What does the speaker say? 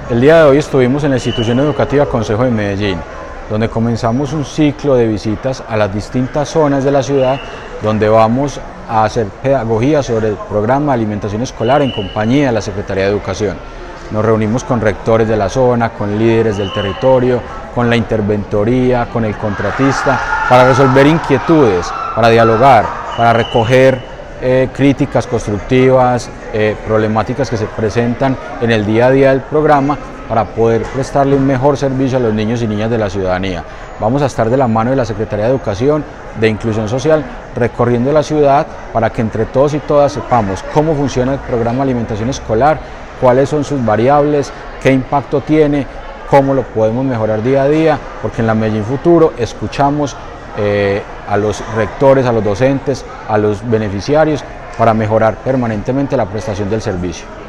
El día de hoy estuvimos en la institución educativa Consejo de Medellín, donde comenzamos un ciclo de visitas a las distintas zonas de la ciudad, donde vamos a hacer pedagogía sobre el programa de alimentación escolar en compañía de la Secretaría de Educación. Nos reunimos con rectores de la zona, con líderes del territorio, con la interventoría, con el contratista, para resolver inquietudes, para dialogar, para recoger críticas constructivas, problemáticas que se presentan en el día a día del programa, para poder prestarle un mejor servicio a los niños y niñas de la ciudadanía. Vamos a estar de la mano de la Secretaría de Educación, de Inclusión Social, recorriendo la ciudad para que entre todos y todas sepamos cómo funciona el programa de alimentación escolar, cuáles son sus variables, qué impacto tiene, cómo lo podemos mejorar día a día, porque en la Medellín Futuro escuchamos a los rectores, a los docentes, a los beneficiarios, para mejorar permanentemente la prestación del servicio.